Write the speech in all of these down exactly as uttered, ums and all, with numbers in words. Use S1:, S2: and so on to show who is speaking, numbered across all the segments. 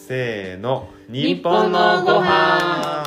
S1: せーの、
S2: 日本のご飯。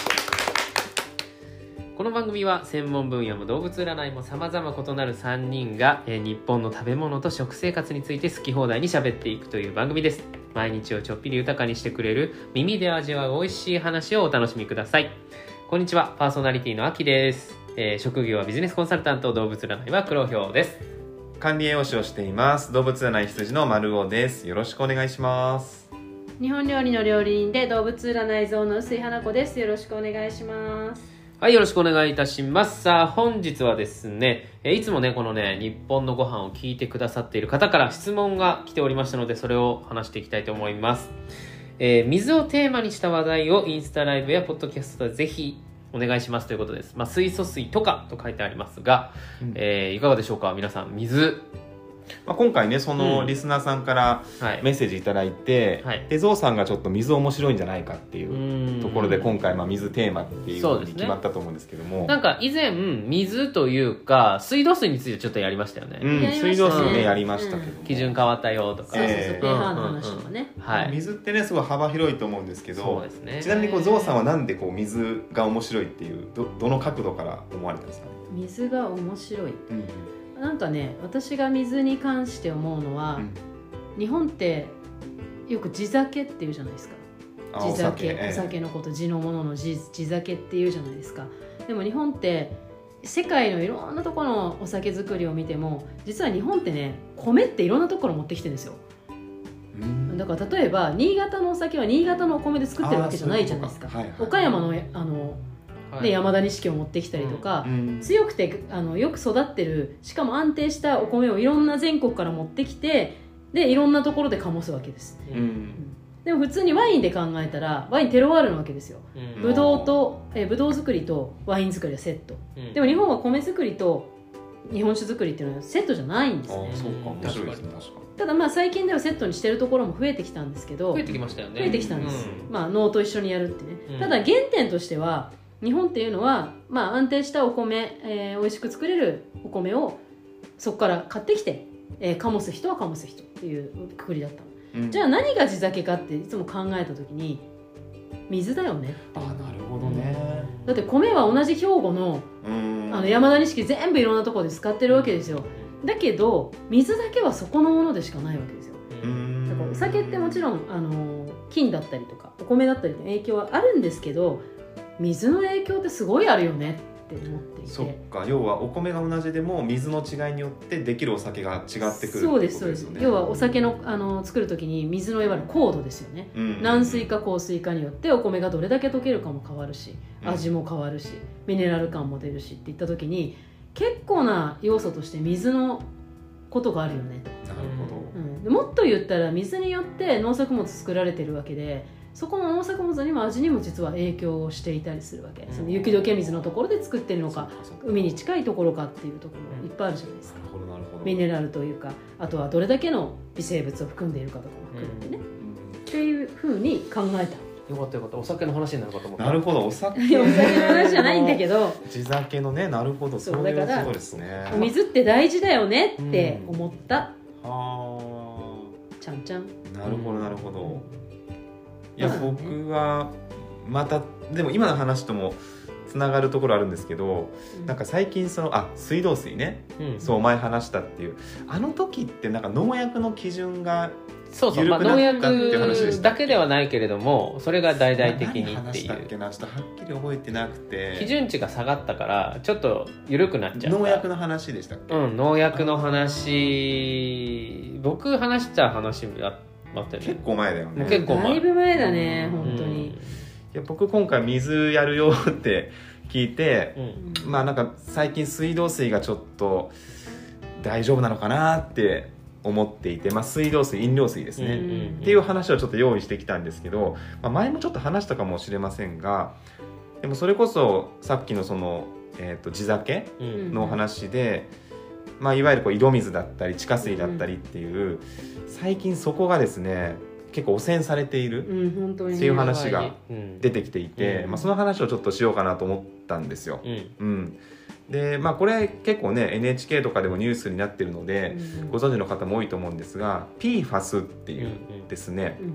S3: この番組は専門分野も動物占いも様々異なるさんにんが、えー、日本の食べ物と食生活について好き放題に喋っていくという番組です。毎日をちょっぴり豊かにしてくれる耳で味わう美味しい話をお楽しみください。こんにちは、パーソナリティのあきです。えー、職業はビジネスコンサルタント、動物占いは黒ひょうです。
S1: 管理栄養士をしています動物占い羊の丸尾です。よろしくお願いします。
S2: 日本料理の料理人で動物占い像の薄井花子です。よろしくお願いします。
S3: はい、よろしくお願いいたします。さあ、本日はですね、いつもね、このね、日本のご飯を聞いてくださっている方から質問が来ておりましたので、それを話していきたいと思います。えー、水をテーマにした話題をインスタライブやポッドキャストでぜひお願いしますということです。まあ、水素水とかと書いてありますが、うんえー、いかがでしょうか皆さん。水、
S1: まあ、今回ねそのリスナーさんからメッセージいただいて、はい、でゾウさんがちょっと水面白いんじゃないかっていうところで今回まあ水テーマっていうのに決まったと思うんですけども、
S3: ね、なんか以前水というか水道水についてちょっとやりましたよね、
S1: うん、水道水ねやりましたけど、うん、
S3: 基準変わったよとか、
S2: そうそうそう、ペーハー の話とかね、
S1: うんうんはい、水ってねすごい幅広いと思うんですけど、
S3: そうですね、
S1: ちなみにこうゾウさんはなんでこう水が面白いっていう ど, どの角度から思われたんですかね。
S2: 水が面白い、うんなんかね、私が水に関して思うのは、うん、日本ってよく地酒っていうじゃないですか。地酒、お酒、ええ、お酒のこと地のものの 地, 地酒っていうじゃないですか。でも日本って世界のいろんなところのお酒作りを見ても実は日本ってね米っていろんなところ持ってきてるんですよ。うんだから例えば新潟のお酒は新潟のお米で作ってるわけじゃないじゃないですか。はいはい、岡山のあので山田錦を持ってきたりとか、うんうん、強くてあのよく育ってるしかも安定したお米をいろんな全国から持ってきてでいろんなところで醸すわけです、うんうん、でも普通にワインで考えたらワインテロワールなわけですよ、うん、ブドウとえブドウ作りとワイン作りはセット、うん、でも日本は米作りと日本酒作りっていうのはセットじゃないんですね。
S1: あそうか面白いですね。確かに
S2: ただまあ最近ではセットにしてるところも増えてきたんですけど
S3: 増えてきましたよね。
S2: 増えてきたんです、うん、まあ農と一緒にやるってね、
S3: うん、
S2: ただ原点としては日本っていうのは、まあ、安定したお米、えー、美味しく作れるお米をそこから買ってきて、えー、醸す人は醸す人っていうくくりだったの、うん、じゃあ何が地酒かっていつも考えた時に水だよね。
S1: あなるほどね。
S2: だって米は同じ兵庫 の, あの山田錦全部いろんなところで使ってるわけですよ。だけど水だけはそこのものでしかないわけですよ。
S1: うん
S2: だからお酒ってもちろんあの金だったりとかお米だったりの影響はあるんですけど水の影響ってすごいあるよねって思っていて。
S1: そっか要はお米が同じでも水の違いによってできるお酒が違ってくるってことですよね。
S2: そうですそうです。要はお酒 の, あの作る時に水のいわゆる硬度ですよね、うん、軟水か硬水かによってお米がどれだけ溶けるかも変わるし味も変わるし、うん、ミネラル感も出るしっていった時に結構な要素として水のことがあるよね。
S1: なるほど、
S2: うん、でもっと言ったら水によって農作物作られてるわけでそこの農作物にも味にも実は影響をしていたりするわけ、うん、その雪解け水のところで作ってるのか海に近いところかっていうところもいっぱいあるじゃないですか、
S1: うん、なるほどなるほど。
S2: ミネラルというかあとはどれだけの微生物を含んでいるかとかも含めてね、うん、っていうふうに考えた。
S3: よかったよかった。お酒の話になるかと思った。
S1: なるほどお酒
S2: お酒の話じゃないんだけど
S1: 地酒のねなるほどそういうことですね。
S2: お水って大事だよねって思った、
S1: うん、は
S2: ちゃんちゃん。
S1: なるほどなるほど。いや、ね、僕はまたでも今の話ともつながるところあるんですけど、うん、なんか最近そのあ水道水ね、うん、そう前話したっていうあの時ってなんか農薬の基準が
S3: そうそう、まあ、農薬だけではないけれどもそれが大々的にっていう
S1: 何話したっけなちょっとはっきり覚えてなくて
S3: 基準値が下がったからちょっと緩くなっちゃう。
S1: 農薬の話でしたっけ。
S3: うん農薬の話僕話した話だったよね。
S1: 結構前だよね。
S3: 結構前
S2: だいぶ前だね本当に。
S1: いや僕今回水やるよって聞いて、うん、まあなんか最近水道水がちょっと大丈夫なのかなって思っていて、まあ、水道水飲料水ですね、うんうんうん、っていう話をちょっと用意してきたんですけど、まあ、前もちょっと話したかもしれませんがでもそれこそさっきのその、えーと、地酒の話で、まあ、いわゆるこう井戸水だったり地下水だったりっていう、うん、最近そこがですね結構汚染されているっていう話が出てきていて、うんまあ、その話をちょっとしようかなと思ったんですよ、うんうんでまあ、これ結構ね エヌエイチケー とかでもニュースになってるので、うん、ご存知の方も多いと思うんですが ピーファス っていうですね、うんうん、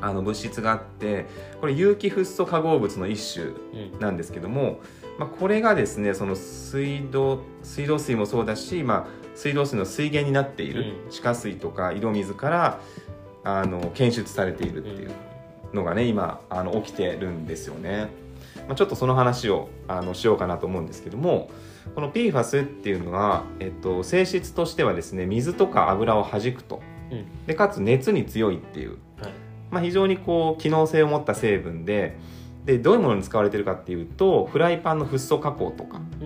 S1: あの物質があって、これ有機フッ素化合物の一種なんですけども、うんまあ、これがですねその水道水道水もそうだし、まあ、水道水の水源になっている地下水とか井戸水からあの検出されているっていうのがね今あの起きてるんですよね。まあ、ちょっとその話をあのしようかなと思うんですけども、この ピーファス っていうのは、えっと、性質としてはですね水とか油を弾くと、うん、でかつ熱に強いっていう、はいまあ、非常にこう機能性を持った成分で、でどういうものに使われているかっていうとフライパンのフッ素加工とか、うん、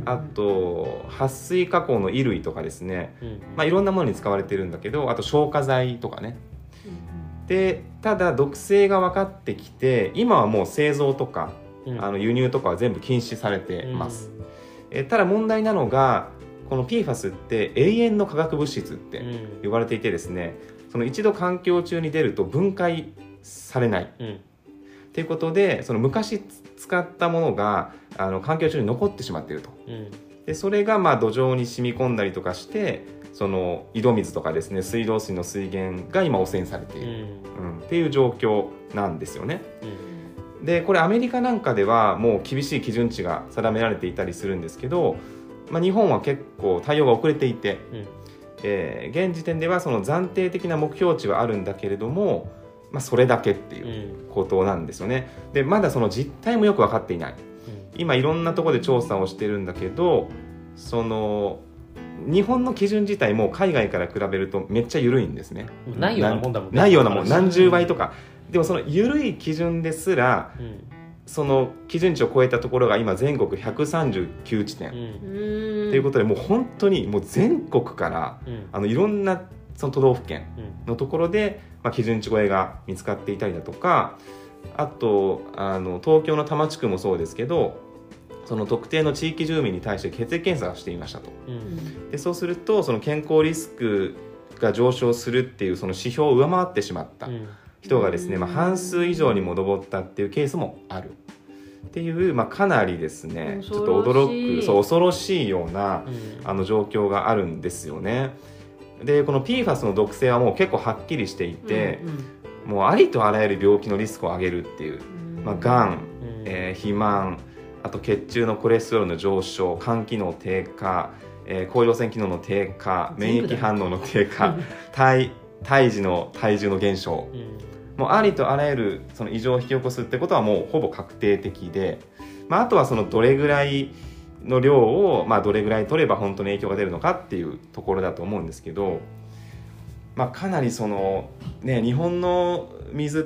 S1: あと撥水加工の衣類とかですね、うんまあ、いろんなものに使われてるんだけど、あと消火剤とかね、うん、でただ毒性が分かってきて今はもう製造とか、うん、あの輸入とかは全部禁止されてます、うん、えただ問題なのがこの ピーファス って永遠の化学物質って呼ばれていてですね、その一度環境中に出ると分解されない、うんということでその昔使ったものがあの環境中に残ってしまっていると、うん、でそれがまあ土壌に染み込んだりとかしてその井戸水とかですね水道水の水源が今汚染されている、うんうん、っていう状況なんですよね、うん、でこれアメリカなんかではもう厳しい基準値が定められていたりするんですけど、まあ、日本は結構対応が遅れていて、うんえー、現時点ではその暫定的な目標値はあるんだけれどもまあ、それだけっていうことなんですよね。でまだその実態もよく分かっていない、うん、今いろんなところで調査をしてるんだけどその日本の基準自体も海外から比べるとめっちゃ緩いんですね。
S3: ないようなもんだもんね。
S1: ないようなもん何十倍とかでもその緩い基準ですら、うん、その基準値を超えたところが今全国ひゃくさんじゅうきゅう地点、うん、ということでもう本当にもう全国から、うん、あのいろんなその都道府県のところで、まあ、基準値超えが見つかっていたりだとか、あとあの東京の多摩地区もそうですけどその特定の地域住民に対して血液検査をしていましたと、うん、でそうするとその健康リスクが上昇するっていうその指標を上回ってしまった人がですね、うんまあ、半数以上にも上ったっていうケースもあるっていう、まあ、かなりですねちょっと驚くそう恐ろしいような、うん、あの状況があるんですよね。でこの ピーファス の毒性はもう結構はっきりしていて、うんうん、もうありとあらゆる病気のリスクを上げるっていう、うんまあ、がん、うんえー、肥満あと血中のコレステロールの上昇肝機能低下、えー、甲状腺機能の低下免疫反応の低下胎胎児の体重の減少、うん、もうありとあらゆるその異常を引き起こすってことはもうほぼ確定的で、まあ、あとはそのどれぐらいの量を、まあ、どれぐらい取れば本当に影響が出るのかっていうところだと思うんですけど、まあ、かなりその、ね、日本の水って、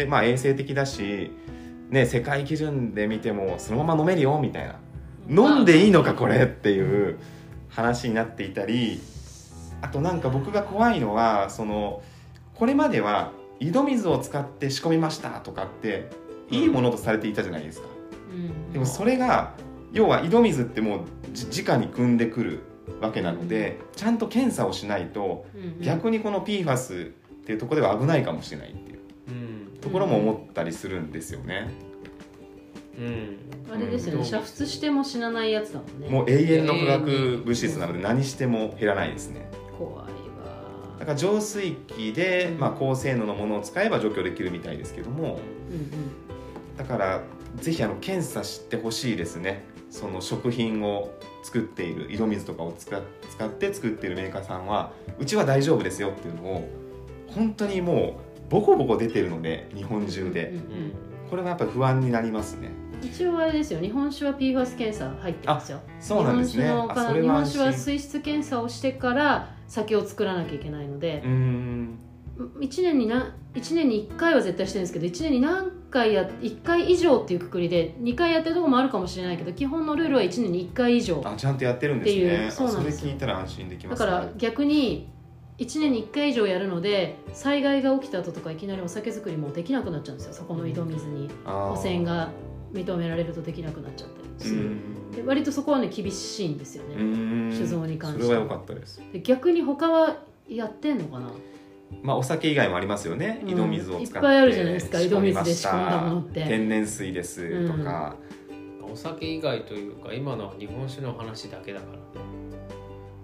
S1: まあ、衛生的だし、ね、世界基準で見てもそのまま飲めるよみたいな飲んでいいのかこれっていう話になっていたり、あとなんか僕が怖いのはそのこれまでは井戸水を使って仕込みましたとかっていいものとされていたじゃないですか、うん、でもそれが要は井戸水ってもう直に汲んでくるわけなので、うん、ちゃんと検査をしないと、うんうん、逆にこの ピーファス っていうところでは危ないかもしれないっていう、うん、ところも思ったりするんですよね、
S2: うん、あれですよね、煮沸しても死なないやつだもんね。
S1: もう永遠の化学物質なので何しても減らないですね。
S2: 怖いわ。
S1: だから浄水器で、まあ、高性能のものを使えば除去できるみたいですけども、うんうん、だからぜひあの検査してほしいですね。その食品を作っている井戸水とかを使って作っているメーカーさんはうちは大丈夫ですよっていうのを本当にもうボコボコ出てるので日本中で、うんうん、これはやっぱり不安になりますね。
S2: 一応あれですよ、日本酒は ピーファス 検査入ってますよ。
S1: そうなんですね。日
S2: 本酒の、日本酒は水質検査をしてから酒を作らなきゃいけないので、うーんいちねんにないちねんにいっかいは絶対してるんですけど、いちねんに何回やいっかい以上っていうくくりでにかいやってるところもあるかもしれないけど、基本のルールはいちねんにいっかい以上。
S1: あ、ちゃんとやってるんですね。そうなんです。それ聞いたら安心できますね。
S2: だから逆にいちねんにいっかい以上やるので、災害が起きた後とかいきなりお酒作りもできなくなっちゃうんですよ。そこの井戸水に汚染が認められるとできなくなっちゃったりする。で割とそこはね厳しいんですよね、酒造に関して。
S1: それは良かったです。
S2: で逆に他はやってんのかな。
S1: まあ、お酒以外もありますよね、うん、井戸水を使っていっ
S2: ぱいあるじゃないですか、井戸水で仕込んだものって。
S1: 天然水ですとか、
S3: うん、お酒以外というか今のは日本酒の話だけだから、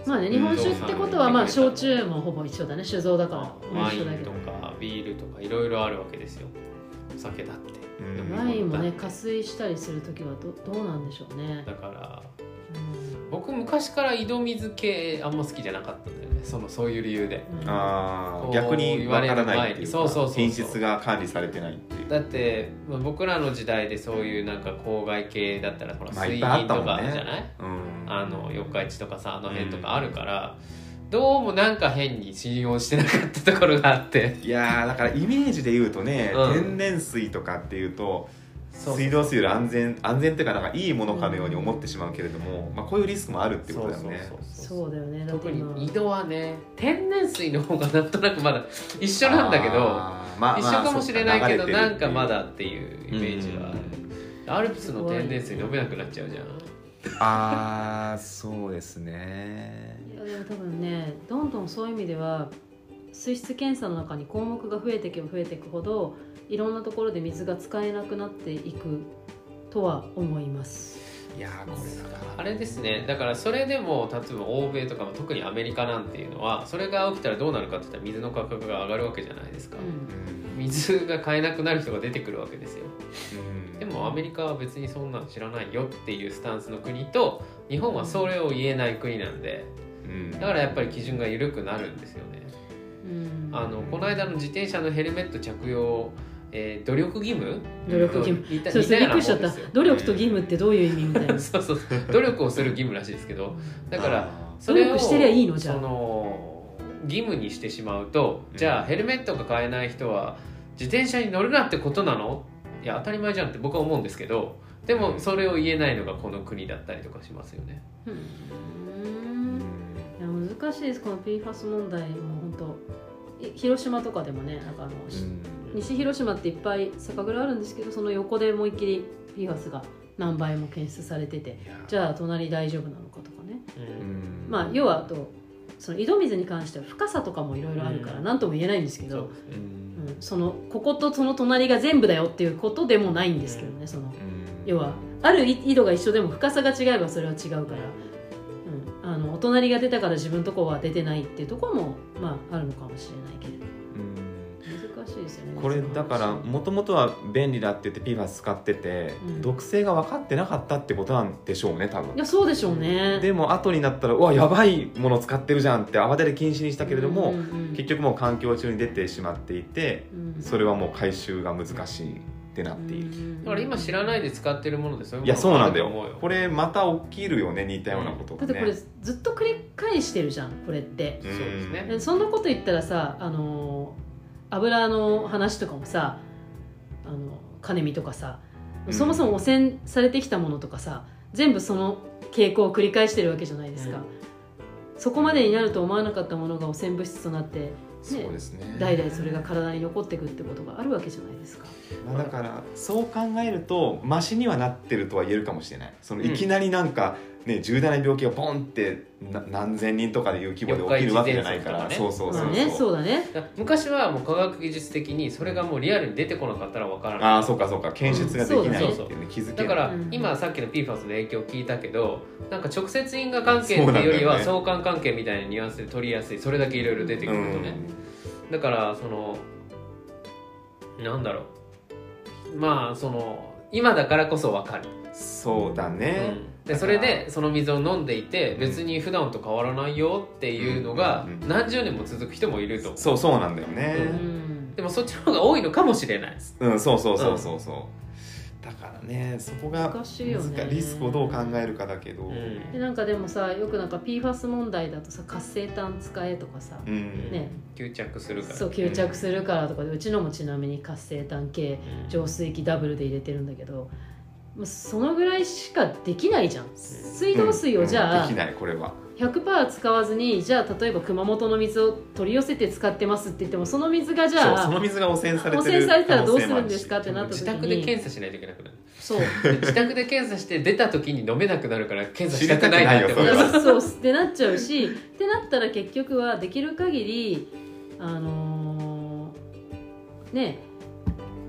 S2: まあね、日本酒ってことはまあ焼酎もほぼ一緒だね、酒造だから
S3: ワインとかビールとかいろいろあるわけですよ、お酒だって、
S2: うん、ワインもね加水したりするときは ど, どうなんでしょうね。
S3: だから、うん、僕昔から井戸水系あんま好きじゃなかったんだよね、そのそういう理由で、
S1: うん、あ逆に分からないっていうか、
S3: そうそうそうそう、
S1: 品質が管理されてないっていう。
S3: だって僕らの時代でそういうなんか郊外系だったらほら、
S1: まあ、
S3: 水銀とかあるじゃない、
S1: いっぱいあったもんね、うん、
S3: あの四日市とかさあの辺とかあるから、うん、どうもなんか変に信用してなかったところがあって、
S1: いやだからイメージで言うとね、
S3: うん、
S1: 天然水とかっていうと水道水より安全安全っていうかなんかいいものかのように思ってしまうけれども、うんまあ、こういうリスクもあるってことだよね。
S2: そうだよね。
S3: 特に井戸はね天然水の方がなんとなくまだ一緒なんだけど、まあ、一緒かもしれないけど、まあ、なんかまだっていうイメージはある、うん、アルプスの天然水飲めなくなっちゃうじゃん。
S1: あーそうですね。
S2: いやでも多分ねどんどんそういう意味では水質検査の中に項目が増えていけば増えていくほどいろんなところで水が使えなくなっていくとは思います。
S1: いやこれだから
S3: あれですね、だからそれでも例えば欧米とかも特にアメリカなんていうのはそれが起きたらどうなるかって言ったら水の価格が上がるわけじゃないですか、うん、水が買えなくなる人が出てくるわけですよ、うん、でもアメリカは別にそんなの知らないよっていうスタンスの国と日本はそれを言えない国なんで、うん、だからやっぱり基準が緩くなるんですよね、うん、あのこの間の自転車のヘルメット着用えー、努力義務
S2: 努力義務そうそうびっくりしちゃった。努力と義務ってどういう意味みたいな
S3: そうそう努力をする義務らしいですけどだから
S2: それを努力してりゃいいのじゃあ
S3: その義務にしてしまうとじゃあヘルメットが買えない人は自転車に乗るなってことなの？いや当たり前じゃんって僕は思うんですけどでもそれを言えないのがこの国だったりとかしますよね。
S2: うーんいや難しいですこの ピーファス 問題も本当広島とかでもねなんかあの、うん西広島っていっぱい酒蔵あるんですけどその横で思いっきり ピーファス が何倍も検出されててじゃあ隣大丈夫なのかとかね、うん、まあ要はあとその井戸水に関しては深さとかもいろいろあるから何とも言えないんですけど、うんうん、そのこことその隣が全部だよっていうことでもないんですけどねその、うん、要はある井戸が一緒でも深さが違えばそれは違うから、うん、あのお隣が出たから自分のとこは出てないっていうところもまああるのかもしれないけれど難しいですよね。
S1: これだからもともとは便利だって言って ピーファス 使ってて、うん、毒性が分かってなかったってことなんでしょうね多分。
S2: いやそうでしょうね。
S1: でも後になったらうわやばいもの使ってるじゃんって慌てて禁止にしたけれども、うんうんうん、結局もう環境中に出てしまっていて、うん、それはもう回収が難しいってなっている、うん、
S3: だから今知らないで使ってるものでそういうものがあると思うよ。いやそうなんだよ。
S1: これまた起きるよね似たようなことがね、
S2: だってこれずっと繰り返してるじゃんこれって、
S3: うん、そうですね。
S2: でそんなこと言ったらさあのー油の話とかもさあのカネミとかさ、うん、そもそも汚染されてきたものとかさ全部その傾向を繰り返してるわけじゃないですか、うん、そこまでになると思わなかったものが汚染物質となって、ね、
S1: そうですね、
S2: 代々それが体に残っていくってことがあるわけじゃないですか、
S1: まあ、だからそう考えるとマシにはなってるとは言えるかもしれない。そのいきなりなんか、ね、重大な病気がポンって何千人とかでいう規模で起きるわけじゃないから、
S3: ね、
S1: そうそうそうそう、
S2: まあね、そうだね。
S3: 昔はもう科学技術的にそれがもうリアルに出てこなかったら分からない。
S1: ああそうかそうか検出ができないっていうね、気づけない。
S3: だから、うん、今さっきの ピーファス の影響を聞いたけどなんか直接因果関係っていうよりは相関関係みたいなニュアンスで取りやすい。それだけいろいろ出てくるとね、うん、だからそのなんだろうまあその今だからこそ分かる。
S1: そうだね、
S3: うん、でそれでその水を飲んでいて別に普段と変わらないよっていうのが何十年も続く人もいると、うん、
S1: そうそうなんだよね、
S3: うん、でもそっちの方が多いのかもしれない。
S1: うんそうそうそうそうそう、うん、だからねそこが
S2: 難しいよね。
S1: リスクをどう考えるかだけど、うん、
S2: でなんかでもさよくなんか ピーファス 問題だとさ活性炭使えとかさ、
S3: うんね、吸着するから
S2: そう吸着するからとかでうちのもちなみに活性炭系浄水器ダブルで入れてるんだけどそのぐらいしかできないじゃん。水道水をじゃあ、
S1: うんうん、できないこれは
S2: ひゃくパーセント 使わずにじゃあ例えば熊本の水を取り寄せて使ってますって言ってもその水がじゃあ
S1: そ, その水が汚染されてる
S2: 汚染されたらどうするんですかってなった時に
S3: 自宅で検査しないといけなくなる。
S2: そう
S3: 自宅で検査して出た時に飲めなくなるから検査したくないなって思い
S2: ます。そうそうってなっちゃうしってなったら結局はできる限りあのー、ね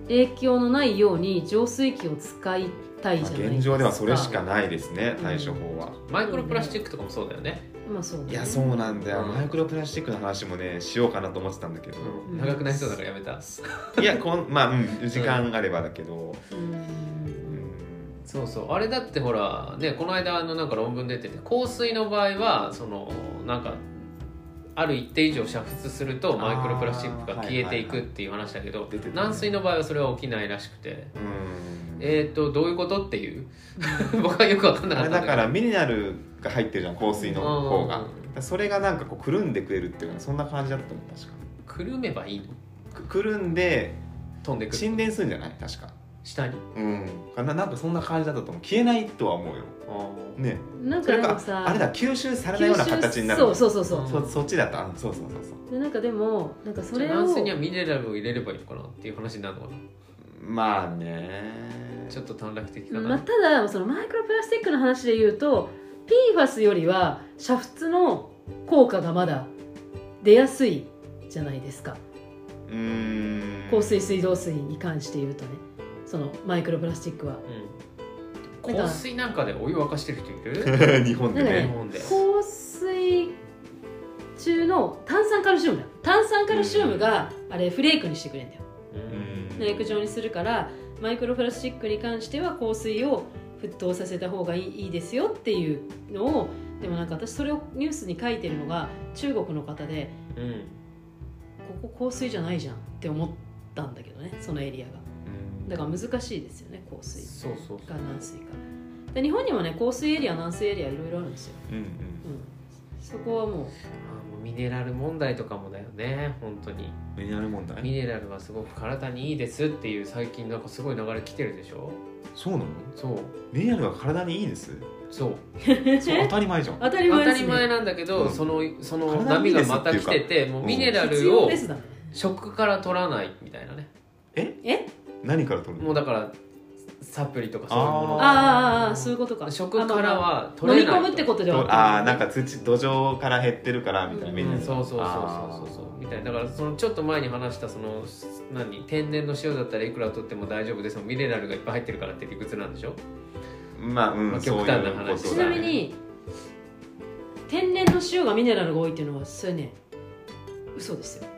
S2: 影響のないように浄水器を使いたいじゃないですか。
S1: 現状ではそれしかないですね、対処法は、
S3: うん、マイクロプラスチックとかもそうだよね。
S2: まあそうだね、
S1: いやそうなんだよ、
S3: うん、
S1: マイクロプラスチックの話もねしようかなと思ってたんだけど、
S3: うん、長くなりそうだからやめた
S1: いやこんまあ、うん、時間あればだけど、
S2: うん、うん、
S3: そうそう、あれだってほらね、この間あのなんか論文出てて、香水の場合はそのなんかある一定以上煮沸するとマイクロプラスチックが消えていくっていう話だけど、軟水の場合はそれは起きないらしくて、うん、えっ、ー、とどういうことっていう僕はよく分かんなかったんだけど、
S1: だからミネラルが入ってるじゃん、香水の方が、うん、それがなんかこうくるんでくれるっていうか、そんな感じだったと思う。確か
S3: くるめばいいの？
S1: く, くるんで
S3: 飛んでくる、
S1: 沈殿するんじゃない確か
S3: 下に、
S1: うんな、なんかそんな感じだったと思う。消えないとは思うよね。
S2: なんかでもさ、
S1: あれだ、吸収されないような形になる。
S2: そうそうそうそう、
S1: そ, そっちだった。そうそうそうそう
S2: でなんかでもなんかそれを
S3: 軟水にはミネラルを入れればいいのかなっていう話になるのかな。
S1: まあね、
S3: ちょっと短絡的かな、
S2: まあ、ただそのマイクロプラスチックの話で言うと ピーファス よりは煮沸の効果がまだ出やすいじゃないですか。
S1: うーん、
S2: 香水水道水に関して言うとね、そのマイクロプラスチックは、
S3: うん、香水なんかでお湯沸かしてる人いる
S1: 日本でね。
S2: ね、
S3: 日本で
S2: 香水中の炭酸カルシウムだ炭酸カルシウムがあれフレークにしてくれるんだよ。フレーク状にするから、マイクロプラスチックに関しては香水を沸騰させた方がいい、いいですよっていうのを、でもなんか私それをニュースに書いてるのが中国の方で、うん、ここ香水じゃないじゃんって思ったんだけどね、そのエリアが。だから難しいですよね、香水か軟水か。で日本にもね、香水エリア軟水エリアいろいろあるんですよ、うんうんうん、そこはもう、あも
S3: うミネラル問題とかもだよね。本当に
S1: ミネラル問題、
S3: ミネラルはすごく体にいいですっていう最近なんかすごい流れ来てるでしょ。
S1: そうなの？
S3: そう、
S1: ミネラルは体にいいです。
S3: そう
S1: そう当たり前じゃん。
S3: 当たり前ですね、当たり前なんだけど、うん、そのその波がまた来てて、もうミネラルを食から取らないみたいなね。
S1: え
S2: え
S1: 何から取るの？
S3: もうだからサプリとかそういうもの、
S2: ああそういうことか。
S3: 食からは取れない、
S2: 飲み込むってことでは
S1: ああなんか土土壌から減ってるからみたいな、
S3: うんうん、そうそうそうそうそうそうみたいな。だからそのちょっと前に話したその何天然の塩だったらいくら取っても大丈夫です、ミネラルがいっぱい入ってるからって理屈なんでしょ。
S1: まあ、うん、まあ、
S3: 極端な話。
S2: ちなみに天然の塩がミネラルが多いっていうのはそれね嘘ですよ。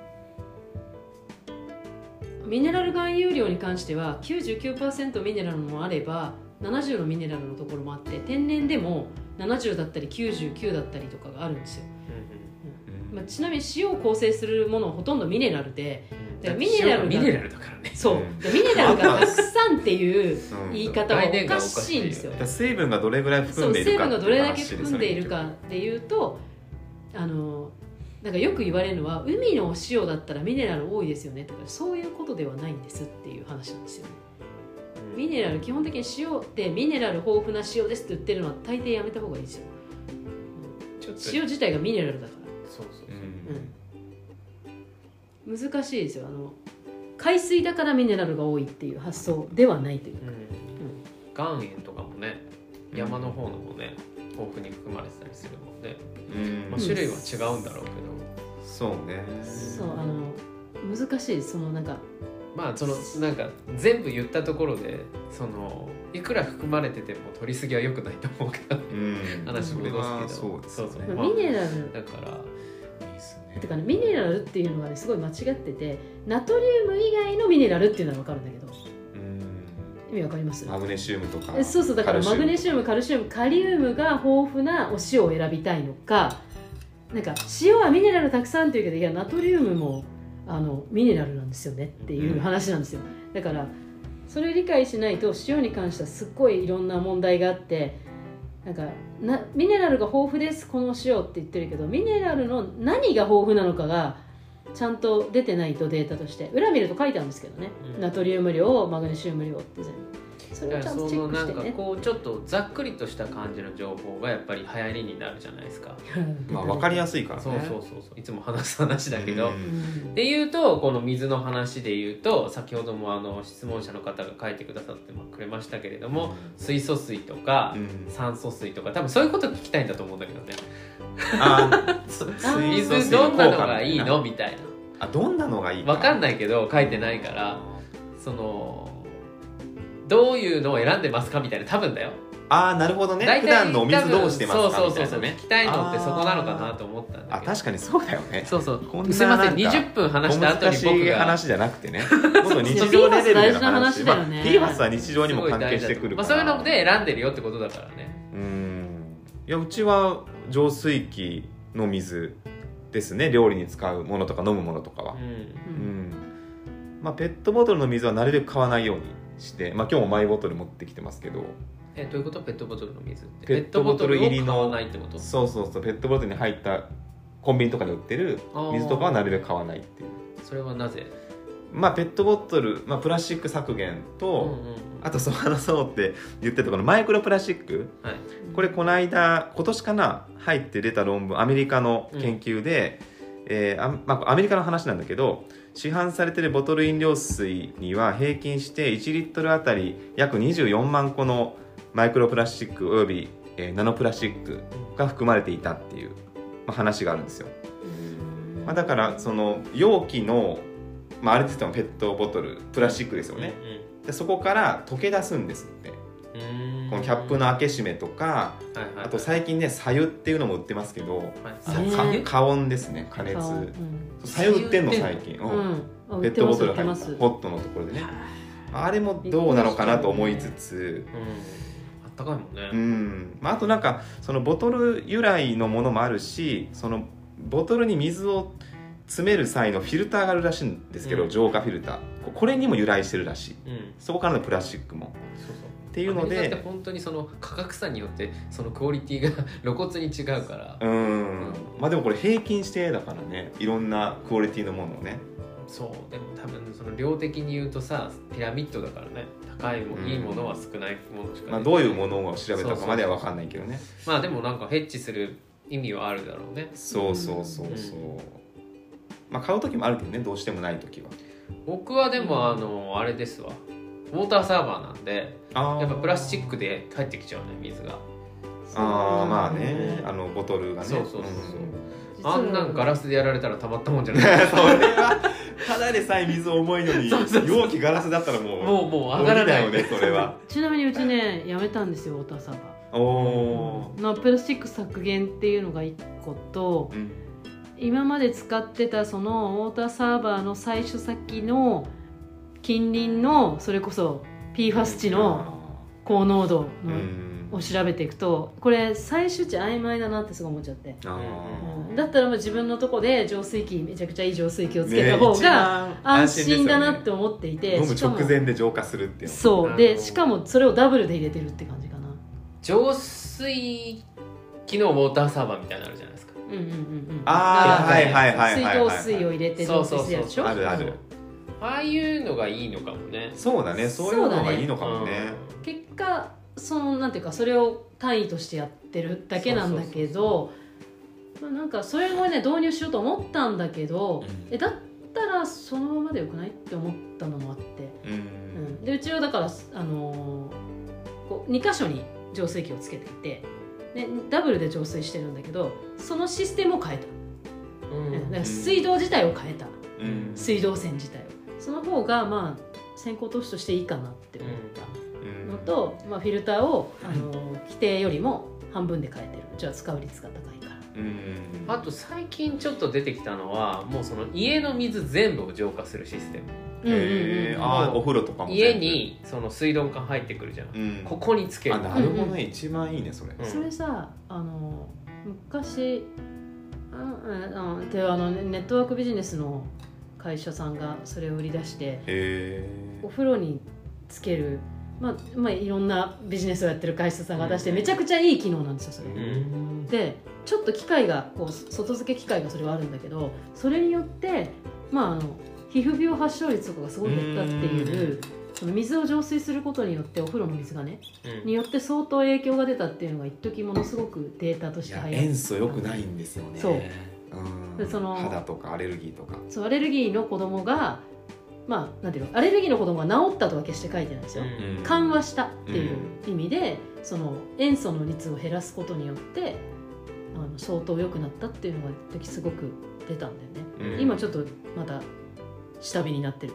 S2: ミネラル含有量に関しては きゅうじゅうきゅうパーセント ミネラルもあればななじゅうのミネラルのところもあって、天然でもななじゅうだったりきゅうじゅうきゅうだったりとかがあるんですよ、うんうんまあ、ちなみに塩を構成するものはほとんどミネラルで、だからミネラルが
S3: ミネラルだからね。
S2: そう、でミネラルがたくさんっていう言い方はおかしいんですよ。
S1: 水分がどれぐらい含んでいるか、
S2: そう、水分がどれだけ含んでいるかでいうと、あのなんかよく言われるのは海のお塩だったらミネラル多いですよねとか、そういうことではないんですっていう話なんですよね。ミネラル基本的に塩ってミネラル豊富な塩ですって言ってるのは大抵やめた方がいいですよ。ちょっと塩自体がミネラルだから。そうそうそう、うん、難しいですよ。あの海水だからミネラルが多いっていう発想ではないというか、
S3: うんうん、岩塩とかもね、山の方のもね豊富に含まれてたりするので、うんまあ、種類は違うんだろうけど、
S1: うん、そうね、
S2: そうあの難しい。そのなんか
S3: まあそのなんか全部言ったところでそのいくら含まれてても取りすぎは良くないと思うけど、うん、話戻すけど、
S1: そうですね、そうそう、
S2: まあ、ミネラル
S3: だから
S1: いいですね。
S2: てかね、ミネラルっていうのがねすごい間違ってて、ナトリウム以外のミネラルっていうのは分かるんだけど、うん意味わかります？
S1: マグネシウムとか。
S2: そうそう、だからマグネシウム、カルシウム、カリウムが豊富なお塩を選びたいのか、なんか塩はミネラルたくさんっていうけど、いやナトリウムもあのミネラルなんですよねっていう話なんですよ。だからそれを理解しないと塩に関してはすっごいいろんな問題があって、なんかなミネラルが豊富ですこの塩って言ってるけど、ミネラルの何が豊富なのかがちゃんと出てないと、データとして裏見ると書いてあるんですけどね、うん、ナトリウム量、マグネシウム量って全部それをちゃんとチェックしてね。
S3: なんかこうちょっとざっくりとした感じの情報がやっぱり流行りになるじゃないですか
S1: まあ分かりやすいからね。
S3: そうそうそうそう、いつも話す話だけど、うん、で言うとこの水の話で言うと、先ほどもあの質問者の方が書いてくださってくれましたけれども、うん、水素水とか、うん、酸素水とか多分そういうこと聞きたいんだと思うんだけどね。あ水どんなのがいいのみたいな。
S1: あ、どんなのがいいか
S3: 分かんないけど書いてないから、 そのどういうのを選んでますかみたいな、多分だよ。
S1: ああなるほどね。普段のお水どうしてますかみたいなね。
S3: そうそうそう、聞きたいのってそこなのかなと思ったんだけど。
S1: あ確かにそうだよね。
S3: そうそう。
S1: こんな
S3: すいません、にじゅっぷん話した後に僕が
S1: 難しい話じゃなくてね、もっと日常レベルでの話。
S2: だよね。
S1: ピーファスは日常にも関係してくるから、
S3: まあ、そういうので選んでるよってことだからね。
S1: うん、いやうちは浄水器の水ですね。料理に使うものとか飲むものとかは、うんうん、まあ、ペットボトルの水はなるべく買わないようにして、まあ、今日もマイボトル持ってきてますけど。
S3: えどういうこと？ペットボトルの水って。
S1: ペットボトル入りの、
S3: 買わないってこと？
S1: そうそうそう、ペットボトルに入ったコンビニとかで売ってる水とかはなるべく買わないっていう。
S3: それはなぜ？
S1: まあ、ペットボトル、まあ、プラスチック削減と、うんうんうん、あとそう話そうって言ってたこのマイクロプラスチック、はい、これこの間今年かな入って出た論文、アメリカの研究で、うんえーあまあ、アメリカの話なんだけど、市販されているボトル飲料水には平均していちリットルあたり約にじゅうよんまんこのマイクロプラスチックおよび、えー、ナノプラスチックが含まれていたっていう、まあ、話があるんですよ。まあ、だからその容器の、まあ、あれって言ってもペットボトルプラスチックですよね、うんうん、でそこから溶け出すんですって。このキャップの開け閉めとか、はいはいはい、あと最近ね白湯っていうのも売ってますけど、はい、加温ですね、加熱、白湯、うん、売ってんの最近、うん、ペットボトル入ったホットのところでね、あれもどうなのかなと思いつつ、うん、
S3: あったかいもんね、
S1: うんまあ、あとなんかそのボトル由来のものもあるし、そのボトルに水を詰める際のフィルターがあるらしいんですけど、うん、浄化フィルター、これにも由来してるらしい、うん、そこからのプラスチックもそうそうっていうので、アメリカって
S3: 本当にその価格差によってそのクオリティが露骨に違うから
S1: うん、うん、まあでもこれ平均してだからね、いろんなクオリティのものをね。
S3: そうでも多分その量的に言うとさピラミッドだからね、高いも、うん、いいものは少ないものしか、ね、
S1: まあ、どういうものを調べたかまでは分かんないけどね。
S3: そうそうそう、まあでもなんかヘッジする意味はあるだろうね。
S1: そうそうそうそう、うん、まあ買う時もあるけどね、どうしてもない時は。
S3: 僕はでもあのあれですわ、ウォーターサーバーなんでやっぱプラスチックで入ってきちゃうね、水が。
S1: ああまあね、あのボトルがね、
S3: そうそうそうそう、うん、あんなんガラスでやられたらたまったもんじゃないそれ
S1: はただでさえ水重いのにそうそうそう、容器ガラスだったらもう
S3: もうもう上がらない
S1: よね、それは。
S2: ちなみにうちねやめたんですよ、ウォーターサーバー。
S1: お
S2: ー、まあ、プラスチック削減っていうのがいっこと、うん、今まで使ってたそのウォーターサーバーの採取先の近隣のそれこそ ピーファス 値の高濃度のを調べていくと、これ採取値曖昧だなってすごい思っちゃって、うん、だったらもう自分のとこで浄水器、めちゃくちゃいい浄水器をつけた方が安心だなって思っていて、
S1: ね、飲む直前で浄化するっていうの。
S2: そうで、しかもそれをダブルで入れてるって感じかな。
S3: 浄水器のウォーターサーバーみたいなのあるじゃないですか。
S2: うんうんうんうん。
S1: ああはいはいはいはい、
S2: 水道水を入れて浄水するやつでしょ。
S1: あるある。
S3: ああいうのがいいのかもね。
S1: そうだね、そういうのがいいのかもね。ね、
S2: うん、結果そのなんていうか、それを単位としてやってるだけなんだけど、なんかそれをね導入しようと思ったんだけど、うん、えだったらそのままでよくないって思ったのもあって、うんうん、でうちはだからあのー、こうに箇所に浄水器をつけていて、でダブルで浄水してるんだけど、そのシステムを変えた、うん、だから水道自体を変えた、うん、水道線自体を、その方がまあ先行投資としていいかなって思ったのと、うん、まあ、フィルターをあの規定よりも半分で変えてる。うちは使う率が高いから。
S3: うん、あと最近ちょっと出てきたのは、もうその家の水全部を浄化するシステム。
S1: へー、あ、お風呂とかも
S3: 家にその水道管入ってくるじゃん、うん、ここにつける。
S1: あ、なるほどね、うん、一番いいねそれ、
S2: うん、それさ、あの昔ああであのネットワークビジネスの会社さんがそれを売り出して、
S1: へ
S2: お風呂につける、まあまあ、いろんなビジネスをやってる会社さんが出して、めちゃくちゃいい機能なんですよそれ、うん、でちょっと機械がこう外付け機械がそれはあるんだけど、それによって、まあ、あの皮膚病発症率とかがすごい減ったっていう、その水を浄水することによって、お風呂の水がね、うん、によって相当影響が出たっていうのが一時ものすごくデータとして流行って、
S1: 塩素良くないんですよね。
S2: そう、
S1: うん、でその肌とかアレルギーとか、
S2: そうアレルギーの子供が、まあ、なんていうの、アレルギーの子供が治ったとは決して書いてないんですよ、うん、緩和したっていう意味で、うん、その塩素の率を減らすことによってあの相当良くなったっていうのが一時すごく出たんだよね、うん、今ちょっとまた下火になってるけど、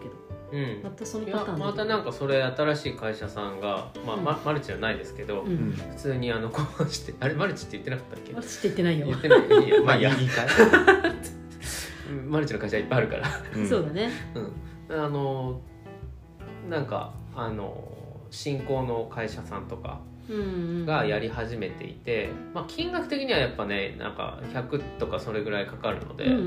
S3: うん、
S2: またそのパターンで
S3: またなんかそれ新しい会社さんが、まあうん、マルチじゃないですけど、うん、普通にあのこうしてあれマルチって言ってなかったっけ？
S2: マルチって言ってないよ。
S3: 言ってないよ。まあいいや。
S1: いいかい
S3: マルチの会社いっぱいあるから、
S2: うん、そうだね、
S3: うん、あのなんかあの新興の会社さんとかがやり始めていて、まあ、金額的にはやっぱねなんかひゃくとかそれぐらいかかるので、うんうん、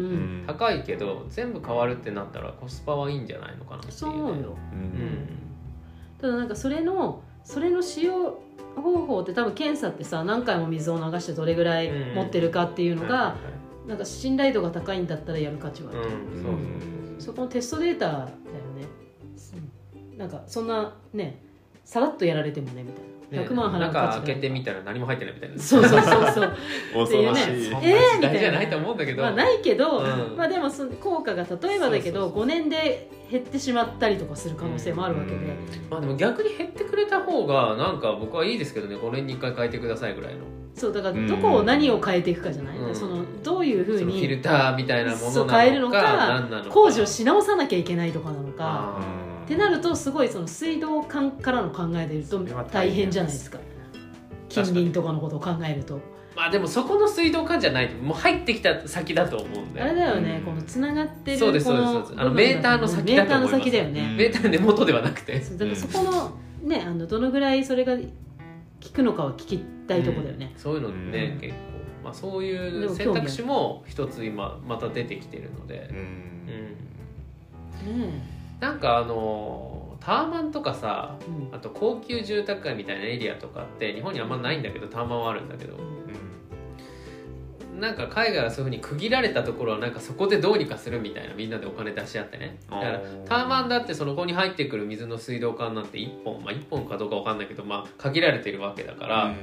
S3: 高いけど全部変わるってなったらコスパはいいんじゃないのかなっていう、ね、
S2: そうよ、うん、
S3: うん
S2: ただなんかそれのそれの使用方法って多分検査ってさ何回も水を流してどれぐらい持ってるかっていうのがなんか信頼度が高いんだったらやる価値はある、うん、そうそうそこのテストデータだよね、なんかそんなねさらっとやられてもねみたいなひゃくまん払う価値
S3: が中開けてみたら何も入ってないみたいな、
S2: そうそうそうそう
S1: 恐ろしい、
S3: ね、そんな時代じゃないと思うんだけど、
S2: まあ、ないけど、うんまあ、でもその効果が例えばだけどごねんで減ってしまったりとかする可能性もあるわけで、うん
S3: まあ、でも逆に減ってくれた方がなんか僕はいいですけどね、ごねんにいっかい変えてくださいぐらいの。
S2: そうだからどこを何を変えていくかじゃない、うん、そのどういうふうに
S3: フィルターみたいなものなのか
S2: 変えるのか工事をし直さなきゃいけないとかなのかってなるとすごいその水道管からの考えでいると大変じゃないですか、近隣とかのことを考えると。
S3: まあでもそこの水道管じゃないともう入ってきた先だと思うんで、
S2: あれだよね、うん、このつながってる
S3: そうですそうですそうです、あのメーターの先だと思います。メーターの先だよね、メーターの根元ではなくて、
S2: だからそこのねあのどのぐらいそれが効くのかは聞きたいところだよね、
S3: うん、そういうのね、うん、結構、まあ、そういう選択肢も一つ今また出てきてるので、うんうんね、なんかあのタワマンとかさ、うん、あと高級住宅街みたいなエリアとかって日本にあんまないんだけどタワマンはあるんだけど、うん、なんか海外はそういう風に区切られたところはなんかそこでどうにかするみたいな、みんなでお金出し合ってね。だからタワマンだってその子に入ってくる水の水道管なんていっぽん、まあいっぽんかどうかわかんないけど、まあ限られてるわけだから、うん、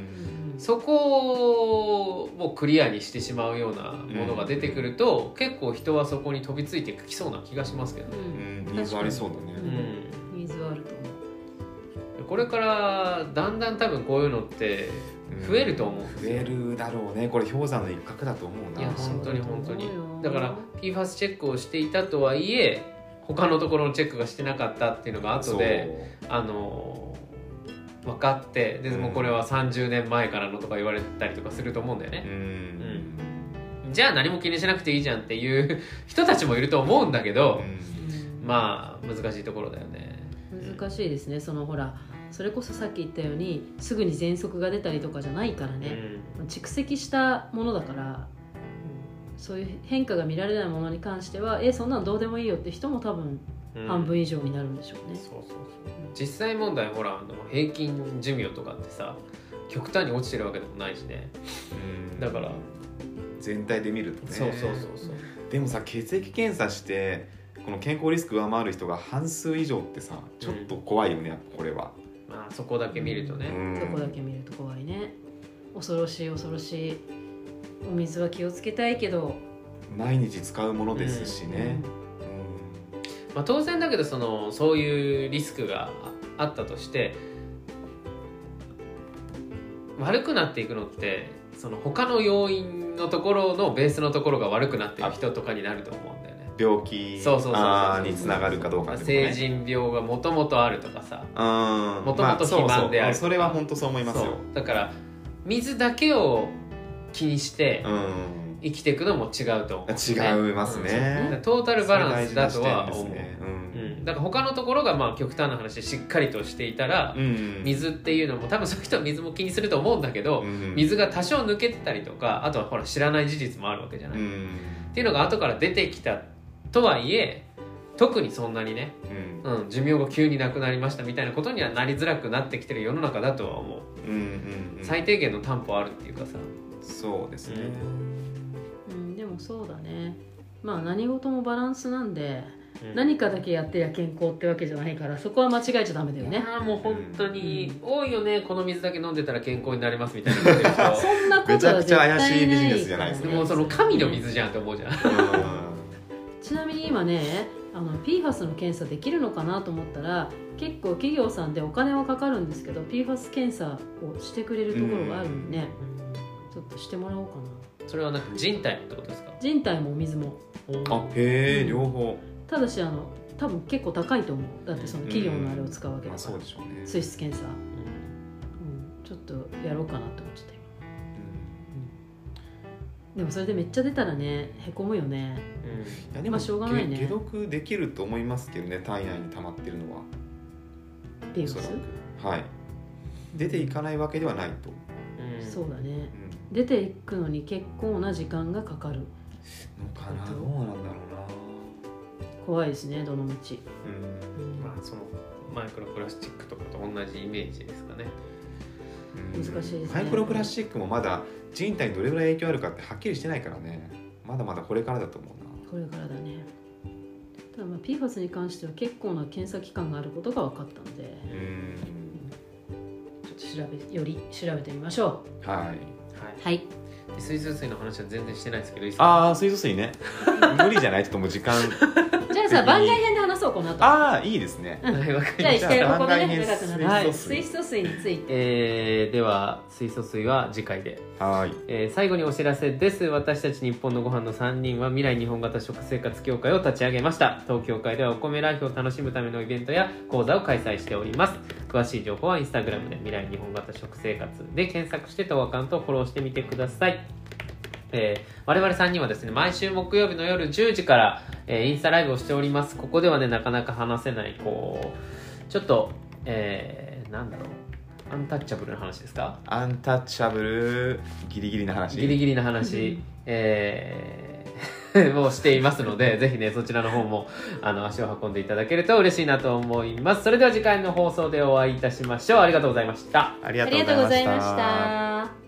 S3: そこをクリアにしてしまうようなものが出てくると、うん、結構人はそこに飛びついてきそうな気がしますけどね、
S1: うん、ニーズありそうだね、
S2: うん、ニーズはあると思う。
S3: これからだんだん多分こういうのって増えると思うんですよ、
S1: うん、増えるだろうね。これ氷山の一角だと思うな。
S3: いや本当に本当にだから ピーファス チェックをしていたとはいえ他のところのチェックがしてなかったっていうのが後であの分かってでもこれはさんじゅうねんまえからのとか言われたりとかすると思うんだよね、うんうん、じゃあ何も気にしなくていいじゃんっていう人たちもいると思うんだけど、うん、まあ難しいところだよね。
S2: 難しいですね。そのほらそれこそさっき言ったようにすぐに喘息が出たりとかじゃないからね、うん、蓄積したものだから、うん、そういう変化が見られないものに関してはえそんなのどうでもいいよって人も多分半分以上になるんでしょうね、うん、そうそうそう、
S3: うん、実際問題ほらあの平均寿命とかってさ極端に落ちてるわけでもないしね、うん、だから
S1: 全体で見るとね。
S3: そうそうそうそう。
S1: でもさ血液検査してこの健康リスク上回る人が半数以上ってさちょっと怖いよね、やっぱこれは。
S3: まあそこだけ見るとね、うん、
S2: そこだけ見ると怖いね。恐ろしい恐ろしい。お水は気をつけたいけど
S1: 毎日使うものですしね、うんうん、
S3: まあ、当然だけどそのそういうリスクがあったとして悪くなっていくのってその他の要因のところのベースのところが悪くなっている人とかになると思うんだよね。
S1: 病気につながるかどうかってことね。
S3: 成人病がもともとあるとかさ、もともと肥満であるとか、まあ、そうそう、そ
S1: れは本当そう思いますよ。
S3: だから水だけを気にして生きていくのも違うと思う、
S1: ね、違いますね、
S3: うん、トータルバランスだとは思う、ね、うんうん、だから他のところがまあ極端な話でしっかりとしていたら、うんうん、水っていうのも多分そういう人は水も気にすると思うんだけど、うんうん、水が多少抜けてたりとかあとはほら知らない事実もあるわけじゃない、うん、っていうのが後から出てきたとはいえ特にそんなにね、うんうん、寿命が急になくなりましたみたいなことにはなりづらくなってきてる世の中だとは思う、うんうんうん、最低限の担保あるっていうかさ。
S1: そうですね、
S2: うんうん、でもそうだね。まあ何事もバランスなんで、うん、何かだけやってや健康ってわけじゃないからそこは間違えちゃダメだよね。
S3: ああもう本当に多いよね、この水だけ飲んでたら健康になりますみたいなこと言う人
S2: そんなことは絶対ない。めちゃくちゃ
S1: 怪しいビジネスじゃないですか、ね、
S3: もうその神の水じゃんって思うじゃん、うん、
S2: ちなみに今ねあの ピーファス の検査できるのかなと思ったら結構企業さんでお金はかかるんですけど ピーファス 検査をしてくれるところがあるんでね、ちょっとしてもらおうかな。
S3: それはなんか人体のってことですか？
S2: 人体もお水も。
S1: あへえ、うん、両方。
S2: ただしあの多分結構高いと思う。だってその企業のあれを使うわけだから、
S1: うんまあ、そうでしょうね。
S2: 水質検査、うん、ちょっとやろうかなって思っちゃった今、うん、でもそれでめっちゃ出たらねへこむよね、
S1: うん、いやでも、まあ、しょうがないね。解毒できると思いますけどね、体内に溜まってるのは
S2: ピーファス？
S1: はい出ていかないわけではないと、
S2: うん、そうだね、うん、出ていくのに結構な時間がかかるの
S1: かな。どうなんだろうな。
S2: 怖いですね、どの道、うんうん、
S3: まあそのマイクロプラスチックとかと同じイメージですかね。
S2: 難しいですね。
S1: マイクロプラスチックもまだ人体にどれぐらい影響あるかってはっきりしてないからね。まだまだこれからだと思うな。
S2: これからだね。ただまあ ピーファス に関しては結構な検査機関があることが分かったので、うんちょっと調べより調べてみましょ
S1: う。はい。
S2: はい。はい
S3: 水素水の話は全然してないですけどいいですか？
S1: ああ水素水ね無理じゃないちょっともう時間
S2: じゃあさ番外編で話そうこの後。
S1: ああいいですね、
S2: うん、じゃあ一回ここでね長くなる、はい、水素水について、
S3: えー、では水素水は次回で。
S1: はい、
S3: えー、最後にお知らせです。私たち日本のご飯のさんにんは未来日本型食生活協会を立ち上げました。当協会ではお米ライフを楽しむためのイベントや講座を開催しております。詳しい情報はインスタグラムで未来日本型食生活で検索して当アカウントをフォローしてみてください。えー、我々さんにんはですね毎週木曜日の夜じゅうじから、えー、インスタライブをしております。ここではねなかなか話せないこうちょっと、えー、なんだろうアンタッチャブルな話ですか？
S1: アンタッチャブルギリギリな話
S3: ギリギリな話、えー、をしていますのでぜひねそちらの方もあの足を運んでいただけると嬉しいなと思います。それでは次回の放送でお会いいたしましょう。ありがとうございました。
S1: ありがとうございました。